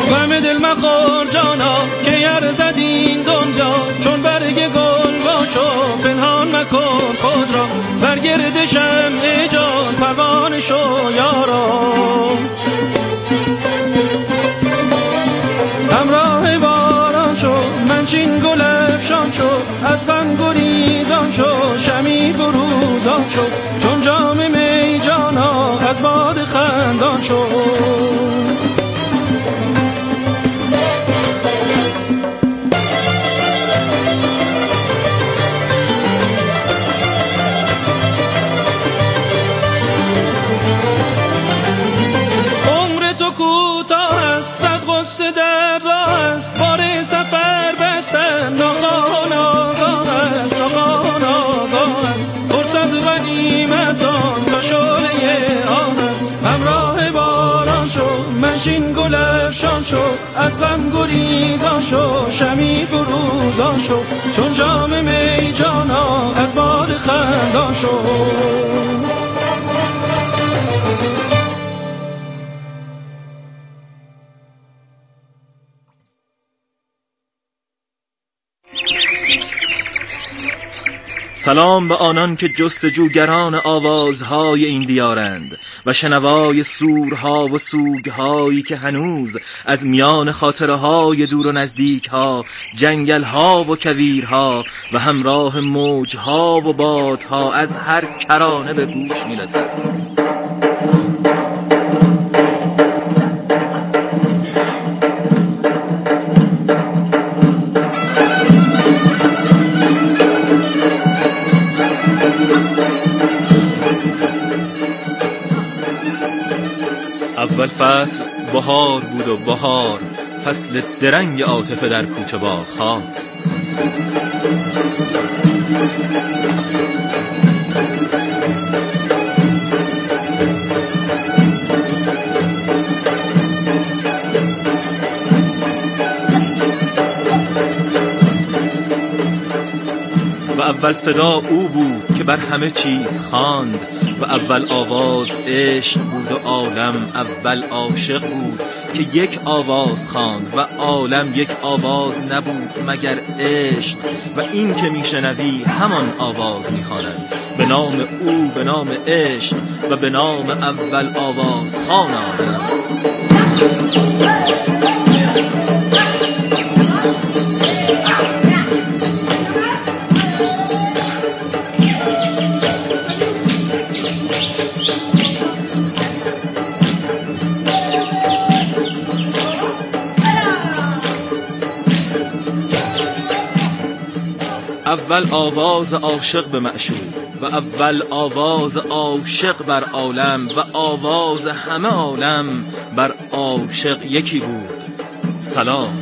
غم دل مخور جانا که یر زدین دنیا، چون برگ گل باشو پنهان مکن خود را، برگرد شمع جان پروانه شو یارا. همراه باران شو منچین گل افشان شو، از غم گریزان شو شمی فروزان شو، چون جام می جانا از باد خندان شو. عمر تو کوتاه است، صد غصه در راه است، بار سفر بستن ناخواه ناگاه است، ناخواه ناگاه است، فرصت غنیمت دان تا شعله آه است. همراه باران شو منشین گل افشان شو، از غم گریزان شو شمی فروزان شو، چون جام می جانا از باد خندان شو. سلام به آنان که جستجوگران آوازهای این دیارند و شنوای سورها و سوگهایی که هنوز از میان خاطرهای دور و نزدیکها، جنگلها و کویرها و همراه موجها و بادها از هر کرانه به گوش می‌رسد. اول فصل بهار بود و بهار فصل درنگ عاطفه در کوچه باغ هاست. و اول صدا او بود که بر همه چیز خواند و اول آواز عشق بود و عالم اول عاشق بود که یک آواز خواند و عالم یک آواز نبود مگر عشق، و این که میشنوی همان آواز میخواند به نام او، به نام عشق و به نام اول آواز خوان آدم. اول آواز عاشق به معشوق و اول آواز عاشق بر عالم و آواز همه عالم بر عاشق یکی بود. سلام.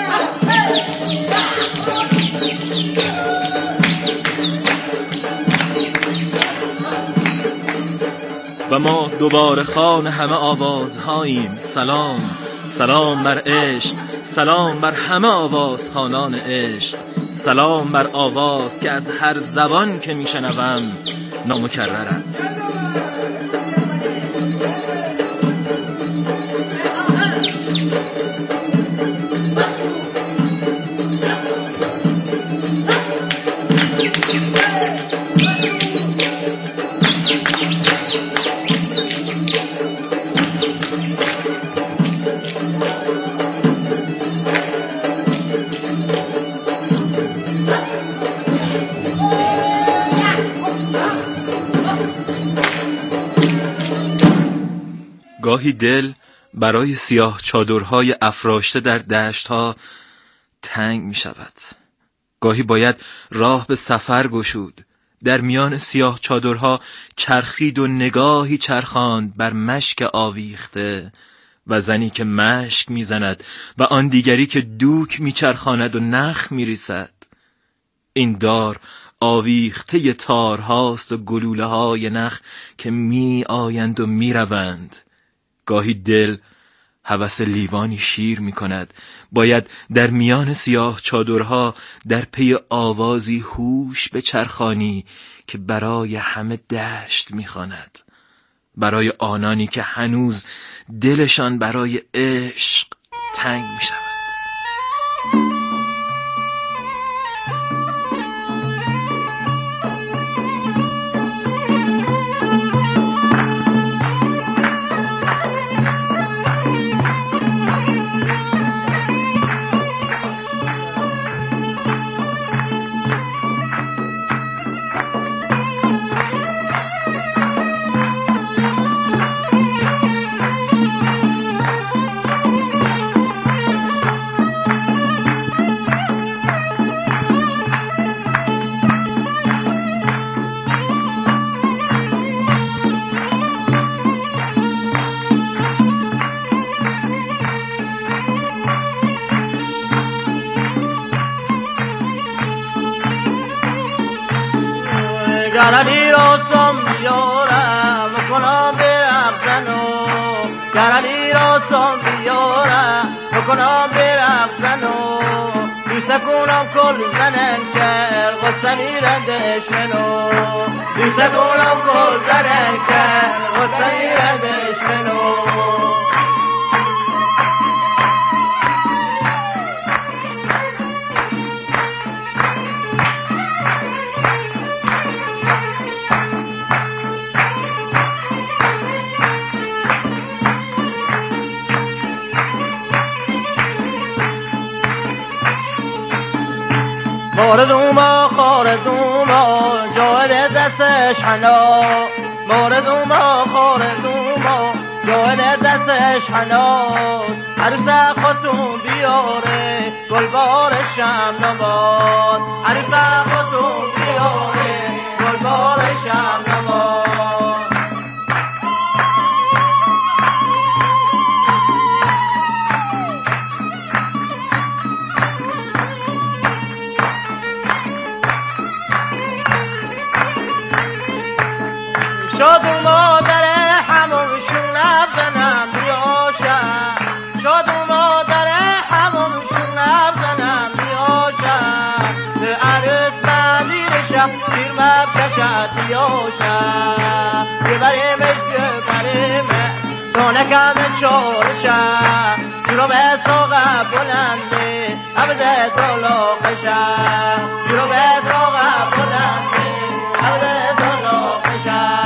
و ما دوباره خوان همه آوازهاییم. سلام، سلام بر عشق، سلام بر همه آوازخوانان عشق، سلام بر آواز که از هر زبان که میشنوم نامکرر است. گاهی دل برای سیاه چادرهای افراشته در دشتها تنگ می شود. گاهی باید راه به سفر گشود، در میان سیاه چادرها چرخید و نگاهی چرخاند بر مشک آویخته و زنی که مشک می زند و آن دیگری که دوک می چرخاند و نخ می ریسد. این دار آویخته تارهاست و گلوله های نخ که می آیند و می روند. گاهی دل هوس لیوانی شیر می کند، باید در میان سیاه چادرها در پی آوازی هوش بچرخانی که برای همه دشت می خواند، برای آنانی که هنوز دلشان برای عشق تنگ گرلی را سم بیارم بکنم برقصنو گرلی را سم بیارم بکنم برقصنو دوست کنم کل زنن کر غصه میرندش منو دوست کنم کل زنن کر غصه میرندش منو موردوما خوردوما جاید دستش حنا موردوما خوردوما جاید دستش حنا عروس خودتون بیاره گلبار شم نباد عروس خودتون بیاره گلبار شم نباد شاد و مادر همونشون نبزنم بیاشم شاد و مادر همونشون نبزنم بیاشم به عرس مدیرشم شیر مبکشد بیاشم ببریمش ببریمه دانکم چارشم جلو به ساقه بلنده عبده دلاقشم جلو به ساقه بلنده عبده دلاقشم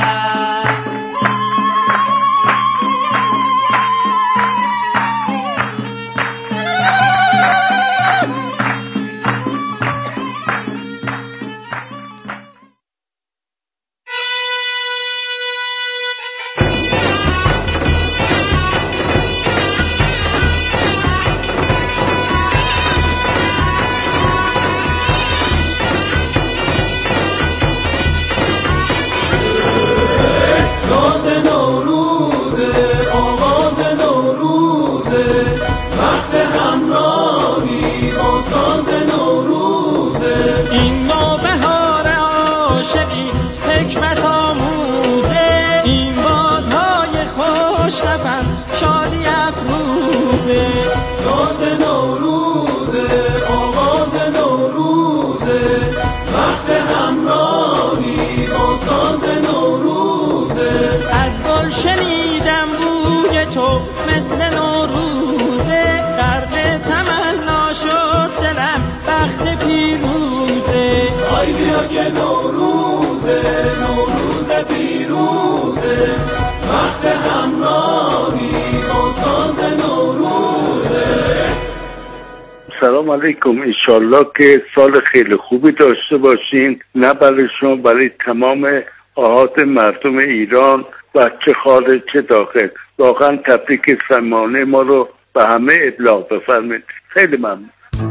شنیدم بوی تو مثل نوروزه غرق تمنا شد دلم بخت پیروزه آی بیا که نوروزه نوروز پیروزه بخت همراهی با ساز نوروزه. سلام علیکم. انشالله که سال خیلی خوبی داشته باشین، نه برای شما، برای تمام احاط مردم ایران و چه خارج چه داخل. واقعا تبریک سمانه ما رو به همه ابلاغ بفرمایید. خیلی ممنون.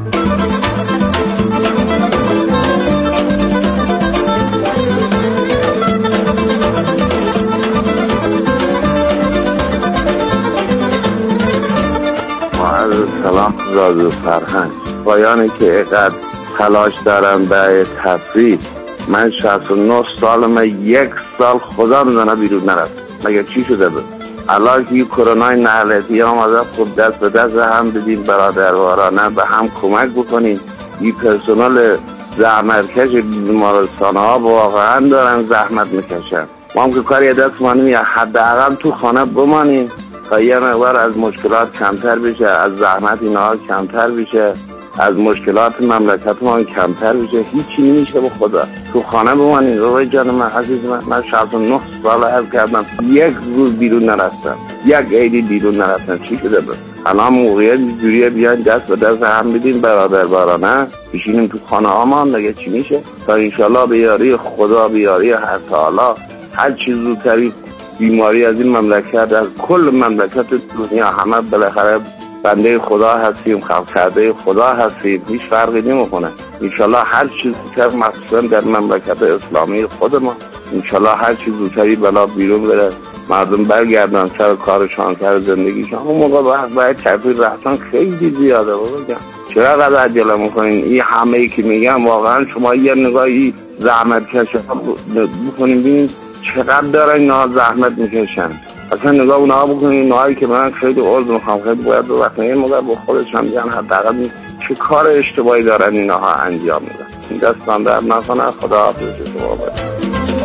سلام رادیو فرهنگ. پایانی که اینقدر تلاش دارم برای تفریح، من 69 سالمه، 1 سال خدا میزنه بیرون نرفت. مگه چی شده بود؟ الان که کرونای نهلتی آمده، خب دست به دست هم بدیم برادروارانه به هم کمک بکنیم. این پرسنل زحمتکش بیمارستان ها واقعا دارن زحمت میکشن. ما هم که کاری دست ما نمیاد، حداقل تو خانه بمانیم تا یه مقدار از مشکلات کمتر بشه، از زحمت اینها کمتر بشه، از مشکلات مملکت ما کمتر بشه. هیچی نمیشه به خدا. تو خانه بمانید. روی جان من عزیز من 69 سال عرض کردم، 1 روز بیرون نرفتم، 1 عیدی بیرون نرفتم. چی شده بود؟ الان موقعیت جوریه بیان دست به دست هم بدین برادروارانه بشینیم تو خانه هامان. دیگه چی میشه؟ تا انشالله به یاری خدا، به یاری هر تعالی، هر چیز زودتری بیماری از این مملکت، از کل مملکت دنیا، همه بالاخره بنده خدا هستیم، خلق کرده خدا هستیم، هیچ فرقی نمیکنه. انشالله هر چیز که مخصوصا در مملکت اسلامی خود ما، انشالله هر چیز زودتری بلا بیرون بره، مردم برگردن سر کارشان، سر زندگیشان. اون موقع باید تغییر رفتن خیلی زیاده. بابا چرا قدر عجله میکنین؟ این همه ای که میگم واقعا شما یه نگاهی زحمت کشا بکنیم ببینیم چقدر دارن اینا زحمت میکشن. اصلا نگاه اونها بکنیم، اونهایی که من خیلی عرض میخوام خیلی باید به وقت این موقع با خودش هم بیان حداقل چه کار اشتباهی دارن اینها انجام میدن. این دستان در نکنه. خدا حافظ شما باشه.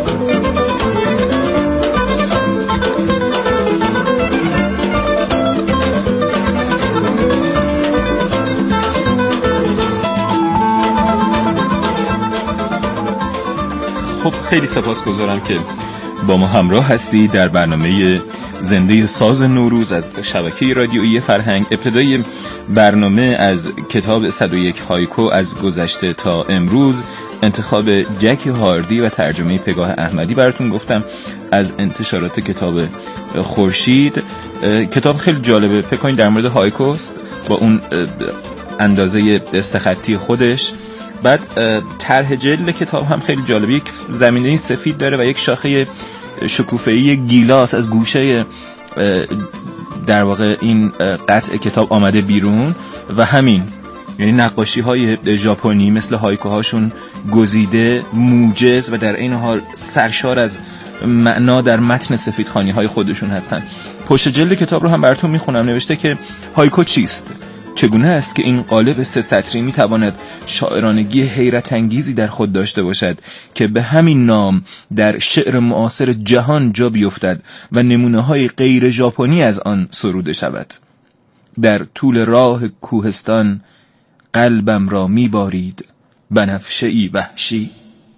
خب خیلی سپاسگزارم که با ما همراه هستی در برنامه زنده ساز نوروز از شبکه رادیویی فرهنگ. ابتدای برنامه از کتاب 101 هایکو از گذشته تا امروز، انتخاب جکی هاردی و ترجمه پگاه احمدی براتون گفتم از انتشارات کتاب خورشید. کتاب خیلی جالبه، فکر کنید در مورد هایکوست با اون اندازه دستخطی خودش. بعد طرح جلد کتاب هم خیلی جالبه، یک زمینه سفید داره و یک شاخه شکوفه‌ای گیلاس از گوشه در واقع این قطع کتاب آمده بیرون و همین، یعنی نقاشی های ژاپنی مثل هایکوهاشون گزیده، موجز و در این حال سرشار از معنا در متن سفیدخوانی های خودشون هستن. پشت جلد کتاب رو هم براتون میخونم. نوشته که هایکو چیست؟ چگونه است که این قالب 3 سطری میتواند شاعرانگی حیرت انگیزی در خود داشته باشد که به همین نام در شعر معاصر جهان جا بیفتد و نمونه‌های غیر ژاپنی از آن سروده شود؟ در طول راه کوهستان قلبم را میبارید بنفشه‌ای وحشی.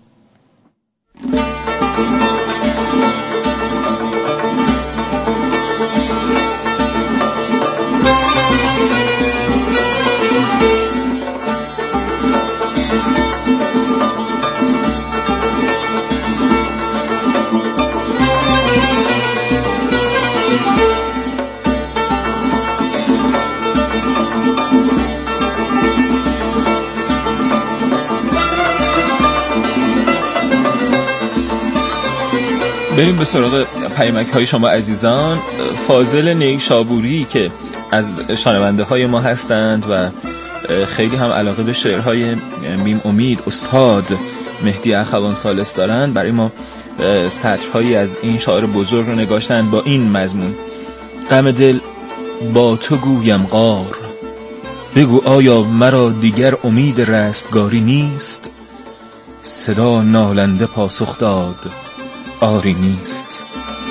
بریم به سراغ پیامک های شما عزیزان. فاضل نیشابوری که از شنونده های ما هستند و خیلی هم علاقه به شعرهای میم امید استاد مهدی اخوان ثالث دارند، برای ما سطرهایی از این شاعر بزرگ رو نگاشتند با این مضمون: غم دل با تو گویم غار، بگو آیا مرا دیگر امید رستگاری نیست؟ صدا نالنده پاسخ داد آری نیست.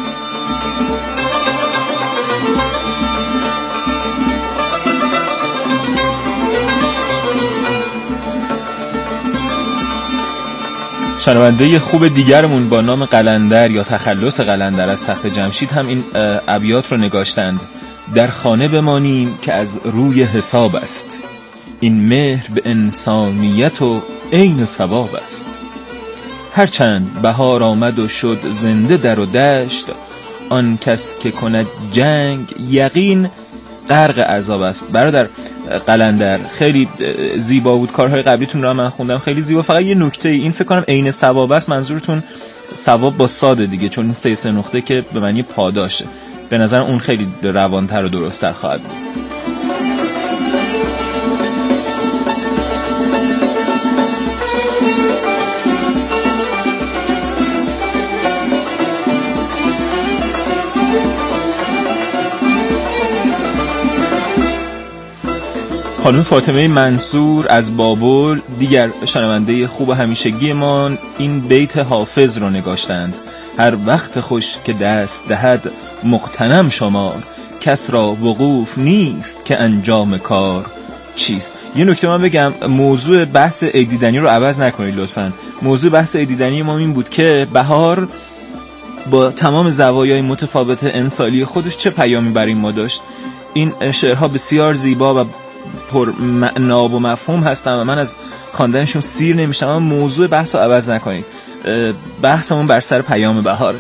شنونده خوب دیگرمون با نام قلندر یا تخلص قلندر از تخت جمشید هم این ابیات رو نگاشتند: در خانه بمانیم که از روی حساب است، این مهر به انسانیت و عین ثواب است. هرچند بهار آمد و شد زنده در و دشت، آن کس که کند جنگ یقین غرق عذاب است. برادر قلندر خیلی زیبا بود، کارهای قبلیتون رو من خوندم خیلی زیبا. فقط یه نکته، این فکر کنم عین ثواب است، منظورتون ثواب با ساده دیگه، چون این 3 نقطه که به معنی پاداشه. به نظر اون خیلی روانتر و درست‌تر خواهد بود. خانم فاطمه منصور از بابل، دیگر شنونده خوب همیشگی ما، این بیت حافظ رو نگاشتند: هر وقت خوش که دست دهد مغتنم شمار، کس را وقوف نیست که انجام کار چیست. یه نکته من بگم، موضوع بحث عید دیدنی رو عوض نکنید لطفاً. موضوع بحث عید دیدنی ما این بود که بهار با تمام زوایای متفاوت امسالی خودش چه پیامی برای ما داشت. این شعرها بسیار زیبا و پر معنا و مفهوم هستن و من از خواندنشون سیر نمیشم. اما موضوع بحث رو عوض نکنید، بحثمون بر سر پیام بهاره.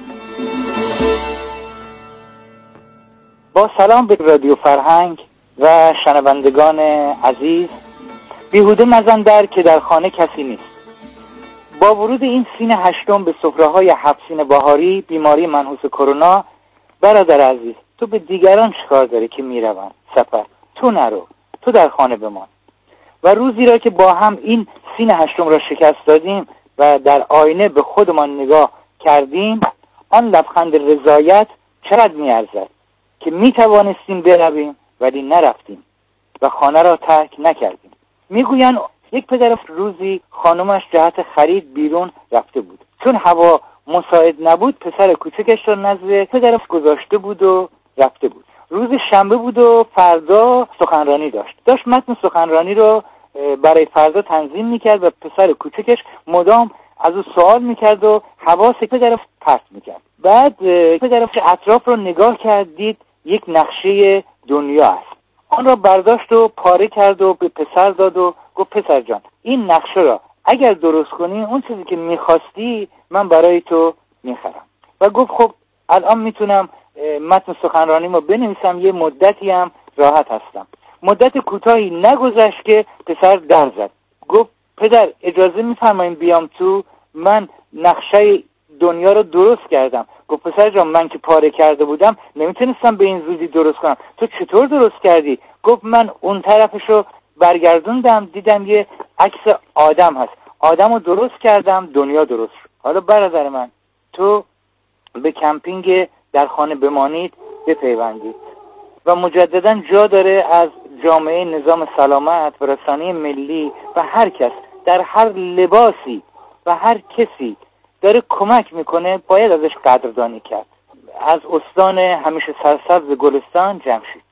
با سلام به رادیو فرهنگ و شنوندگان عزیز. بیهوده مزن در که در خانه کسی نیست. با ورود این سین هشتم به سفره‌های 7 سین بهاری، بیماری منحوس کرونا، برادر عزیز تو به دیگران چیکار داره که میروند سفر؟ تو نرو، تو در خانه بمان. و روزی را که با هم این سین هشتم را شکست دادیم، و در آینه به خودمان نگاه کردیم، آن لبخند رضایت چقدر می‌ارزد که می‌توانستیم برویم ولی نرفتیم و خانه را ترک نکردیم. میگویند یک پدر روزی خانمش جهت خرید بیرون رفته بود. چون هوا مساعد نبود پسر کوچکش را نزد پدرش گذاشته بود و رفته بود. روز شنبه بود و فردا سخنرانی داشت متن سخنرانی رو برای فردا تنظیم میکرد و پسر کوچکش مدام از او سوال میکرد و حواس پدرش پرت میکرد. بعد پدرش اطراف رو نگاه کرد، دید یک نقشه دنیا است. آن را برداشت و پاره کرد و به پسر داد و گفت پسر جان، این نقشه را اگر درست کنی اون چیزی که میخواستی من برای تو میخرم. و گفت خب الان میتونم متن سخنرانیمو بنویسم، یه مدتی هم راحت هستم. مدت کوتاهی نگذشت که پسر در زد. گفت پدر اجازه میفرمایید بیام تو؟ من نقشه دنیا رو درست کردم. گفت پسر جان من که پاره کرده بودم نمیتونستم به این زودی درست کنم، تو چطور درست کردی؟ گفت من اون طرفشو برگردوندم دیدم یه عکس آدم هست، آدم رو درست کردم، دنیا درست شد. حالا برادر من تو به کمپینگ در خانه بمانید بپیوندید و مجددا جا داره از جامعه نظام سلامت و رسانه ملی و هر کس در هر لباسی و هر کسی داره کمک میکنه باید ازش قدردانی کرد. از استان همیشه سرسبز گلستان، جمشید.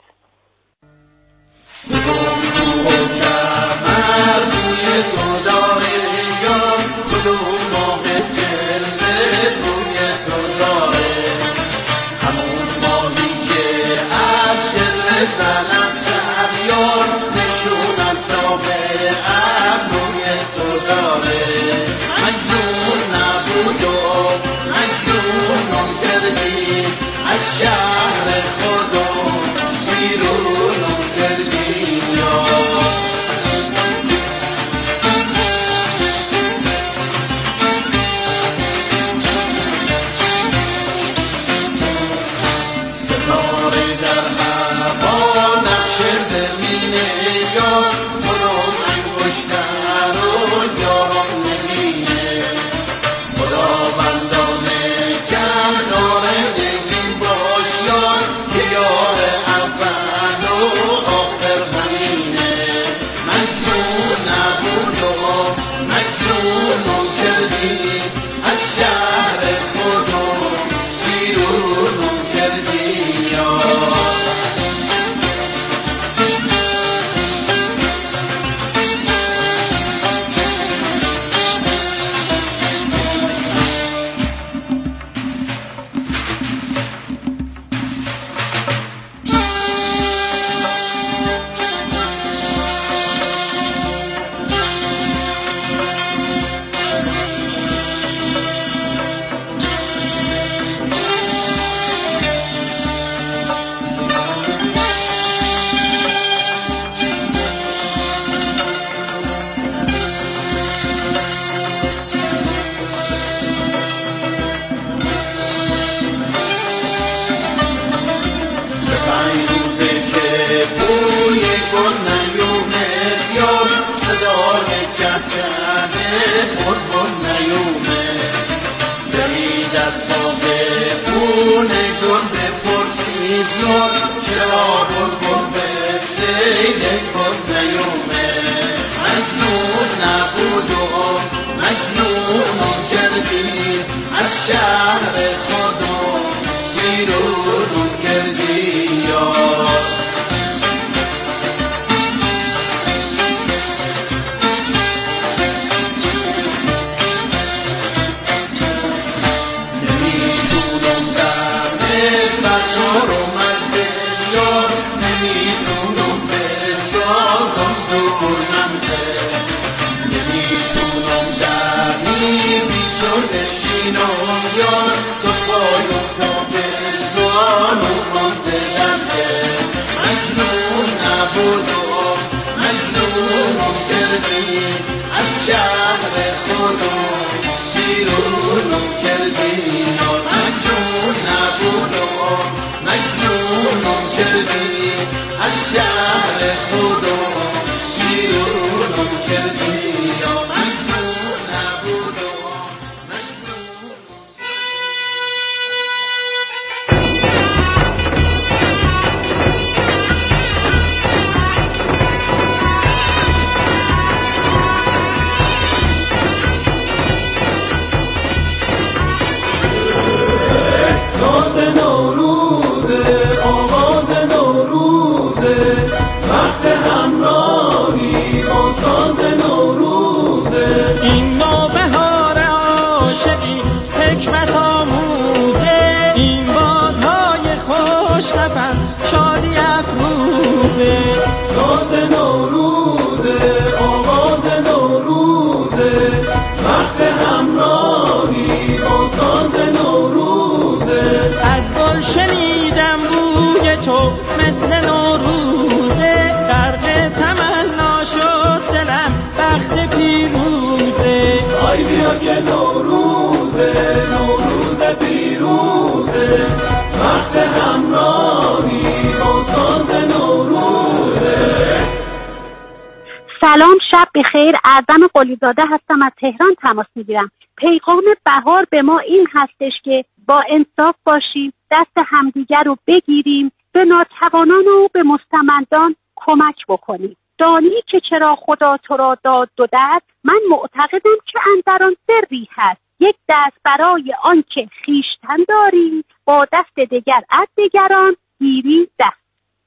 شب بخیر. اعظم قلیزاده هستم، از تهران تماس میگیرم. پیغام بهار به ما این هستش که با انصاف باشیم، دست همدیگر رو بگیریم، به ناتوانان و به مستمندان کمک بکنیم. دانی که چرا خدا تو را داد دو دست، من معتقدم که اندر آن سری هست. یک دست برای آن که خویشتن داری، با دست دگر از دگران گیری دست.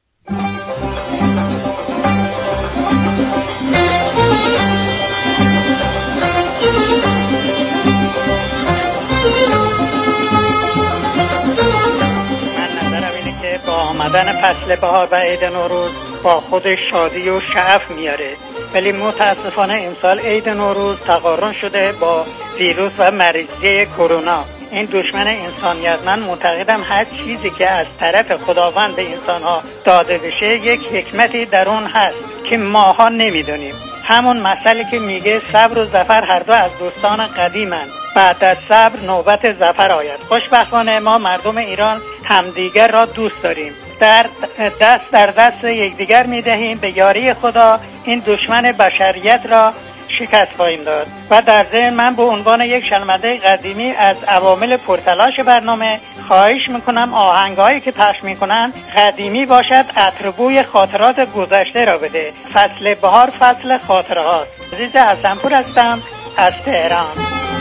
با آمدن فصل بهار و عید نوروز با خودش شادی و شعف میاره، ولی متاسفانه امسال عید نوروز تقارن شده با ویروس و مریضی کرونا. این دشمن انسانیت. من معتقدم هر چیزی که از طرف خداوند به انسانها داده بشه یک حکمتی در اون هست که ماها نمیدونیم. همون مسئله که میگه صبر و ظفر هر دو از دوستان قدیمن، بعد از صبر نوبت ظفر آید. خوشبختانه ما مردم ایران همدیگر را دوست داریم، دست در دست یکدیگر میدهیم. به یاری خدا این دشمن بشریت را شکست خواهیم داد. و در ضمن من به عنوان یک شنونده قدیمی از عوامل پرتلاش برنامه خواهش میکنم آهنگایی که پخش میکنن قدیمی باشد، عطربوی خاطرات گذشته را بده. فصل بهار فصل خاطره هاست. عزیز حسنپور هستم از تهران.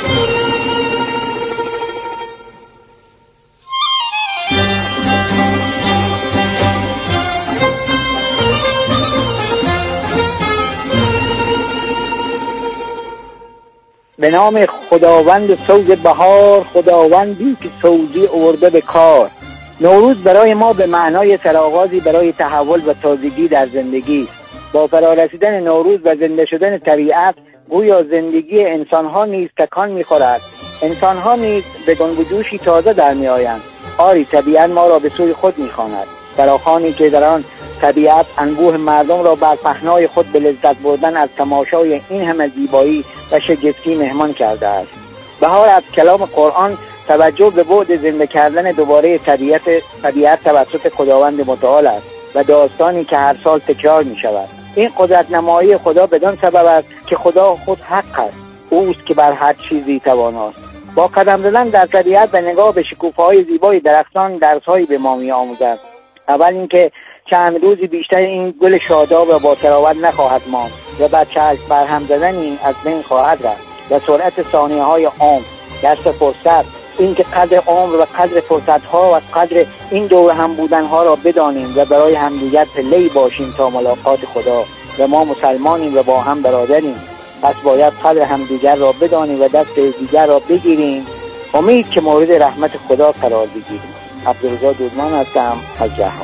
به نام خداوند سوز بهار، خداوندی که سوزی آورده به کار. نوروز برای ما به معنای سرآغازی برای تحول و تازگی در زندگی. با فرارسیدن نوروز و زنده شدن طبیعت، گویا زندگی انسان‌ها نیز تکان می‌خورد. انسان‌ها نیز به گنگ و جوشی تازه در می‌آیند. آری طبیعت ما را به سوی خود می‌خواند. فراخوانی که در آن طبیعت انبوه مردم را بر پهنای خود به لذت بردن از تماشای این همه زیبایی و شگفتی مهمان کرده است. بهار از کلام قرآن توجه به بعد زنده کردن دوباره طبیعت توسط خداوند متعال است و داستانی که هر سال تکرار می شود. این قدرت نمایی خدا بدان سبب است که خدا خود حق است، اوست که بر هر چیزی تواناست. با قدم زدن در طبیعت و نگاه به شکوفه‌های زیبای درختان درس‌هایی به ما می‌آموزد. اول اینکه چند روزی بیشتر این گل شاداب و با تراوت نخواهد ماند و بعد چشم برهم زدنی از بین خواهد رفت و سرعت ثانیه‌های عمر، دست فرصت، این که قدر عمر و قدر فرصت‌ها و قدر این دور هم بودن‌ها را بدانیم و برای همدیگر پله‌ای باشیم تا ملاقات خدا. و ما مسلمانیم و با هم برادریم، پس باید قدر همدیگر را بدانیم و دست دیگر را بگیریم، امید که مورد رحمت خدا قرار بگیریم. عبدالرضا دودمان هستم از جهان.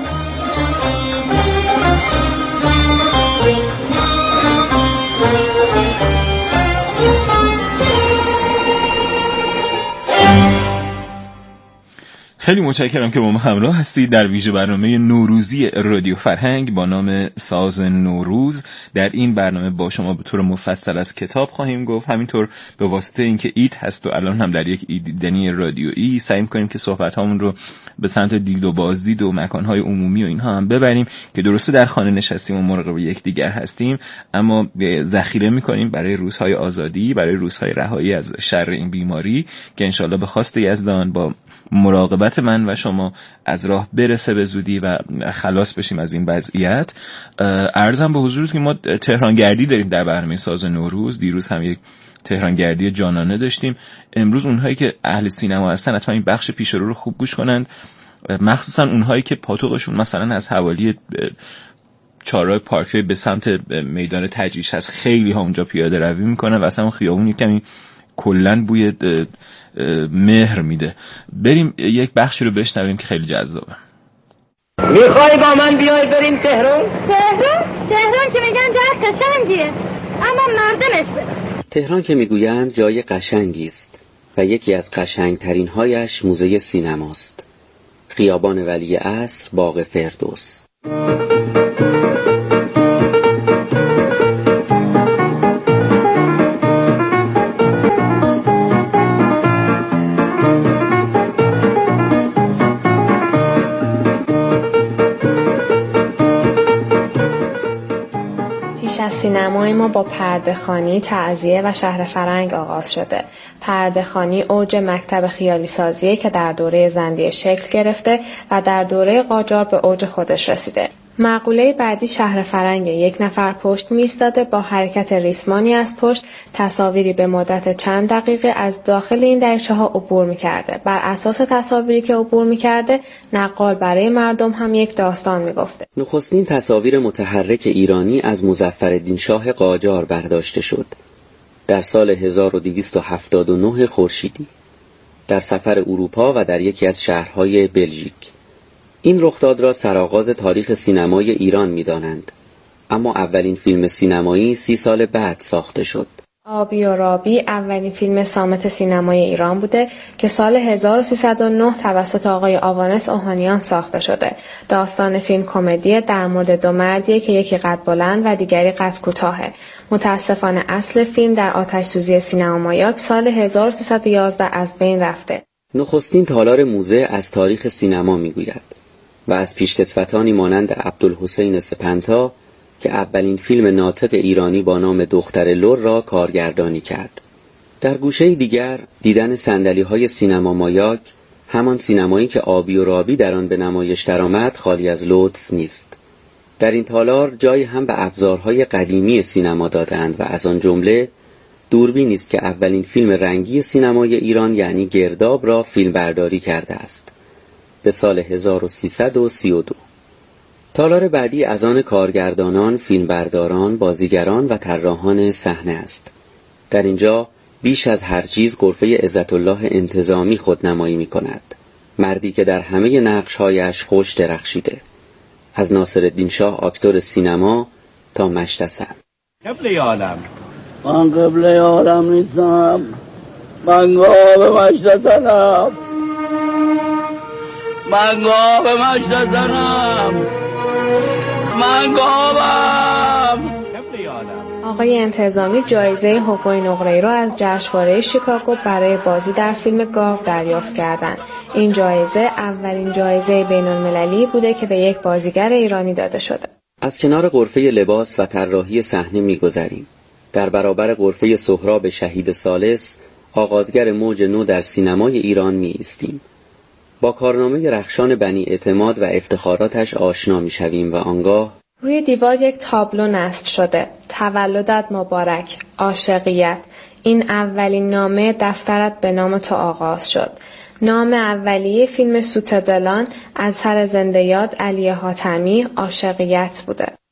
خیلی متشکرم که با ما همراه هستید در ویژه برنامه نوروزی رادیو فرهنگ با نام ساز نوروز. در این برنامه با شما به طور مفصل از کتاب خواهیم گفت، همینطور به واسطه اینکه عید هست و الان هم در یک ایدنی رادیویی سعی می‌کنیم که صحبت‌هامون رو به سمت دید و بازدید و مکان‌های عمومی و اینها هم ببریم که درسته در خانه نشستیم و مراقب یکدیگر هستیم، اما ذخیره می‌کنیم برای روزهای آزادی، برای روزهای رهایی از شر این بیماری که انشالله به خواست یزدان با مراقبت من و شما از راه برسه به زودی و خلاص بشیم از این وضعیت. عرضم به حضورت که ما تهرانگردی داریم در برنامه ساز نوروز. دیروز هم یک تهرانگردی جانانه داشتیم. امروز اونهایی که اهل سینما هستن حتما این بخش پیش رو خوب گوش کنند، مخصوصا اونهایی که پاتوقشون مثلا از حوالی چهارراه پارکوی به سمت میدان تجریش هست. خیلی ها اونجا پیاده روی میکنن و اصلا خیابون کمی کلن بوی مهر میده. بریم یک بخشی رو بشنویم که خیلی جذابه. میخوای با من بیای بریم تهران؟ تهران که میگن جای قشنگیه، اما مردمش بده. تهران که میگویند جای قشنگی است و یکی از قشنگترین هایش موزه سینماست. خیابان ولی عصر، باغ فردوس. پیش از سینمای ما با پرده‌خوانی، تعزیه و شهر فرنگ آغاز شده. پرده‌خوانی اوج مکتب خیالی سازیه که در دوره زندیه شکل گرفته و در دوره قاجار به اوج خودش رسیده. مقوله بعدی شهر فرنگ، یک نفر پشت می‌ایستاده با حرکت ریسمانی از پشت تصاویری به مدت چند دقیقه از داخل این دریچه‌ها عبور می‌کرده. بر اساس تصاویری که عبور می‌کرده، نقال برای مردم هم یک داستان می‌گفته. نخستین تصاویر متحرک ایرانی از مظفرالدین شاه قاجار برداشته شد در سال 1279 خورشیدی در سفر اروپا و در یکی از شهرهای بلژیک. این رخداد را سرآغاز تاریخ سینمای ایران می‌دانند، اما اولین فیلم سینمایی 30 سال بعد ساخته شد. آبی و رابی اولین فیلم صامت سینمای ایران بوده که سال 1309 توسط آقای آوانس اوهانیان ساخته شده. داستان فیلم کمدی در مورد دو مردیه که یکی قد بلند و دیگری قد کوتاهه. متاسفانه اصل فیلم در آتش‌سوزی سینما مایاک سال 1311 از بین رفته. نخستین تالار موزه از تاریخ سینما میگوید و از پیشکسوتانی مانند عبدالحسین سپنتا که اولین فیلم ناطق ایرانی با نام دختر لر را کارگردانی کرد. در گوشه دیگر دیدن صندلی‌های سینما مایاک، همان سینمایی که آبی و رابی در آن به نمایش درآمد، خالی از لطف نیست. در این تالار جای هم به ابزارهای قدیمی سینما دادند و از آن جمله دوربینی است که اولین فیلم رنگی سینمای ایران یعنی گرداب را فیلم برداری کرده است به سال 1332. تالار بعدی از آن کارگردانان، فیلمبرداران، بازیگران و طراحان صحنه است. در اینجا بیش از هر چیز غرفه عزت‌الله انتظامی خودنمایی می‌کند. مردی که در همه نقش‌هایش خوش درخشیده. از ناصرالدین شاه آکتور سینما تا مشت حسن. قبله عالم. من قبله عالم نیستم. من گاه به مشت حسنم. من گاه به مشت حسنم. من گاوم. آقای انتظامی جایزه حقوق نقره‌ای را از جشنواره شیکاگو برای بازی در فیلم گاو دریافت کردند. این جایزه اولین جایزه بین‌المللی بوده که به یک بازیگر ایرانی داده شده. از کنار غرفه لباس و طراحی صحنه می‌گذریم. در برابر غرفه سهراب شهید ثالث، آغازگر موج نو در سینمای ایران می‌ایستیم. با کارنامه رخشان بنی اعتماد و افتخاراتش آشنا می‌شویم و آنگاه روی دیوار یک تابلو نصب شده. تولدت مبارک، عاشقیت. این اولین نامه دفترت به نام تو آغاز شد. نام اولیه فیلم سوت دلان از هر زنده یاد علی حاتمی عاشقیت بوده.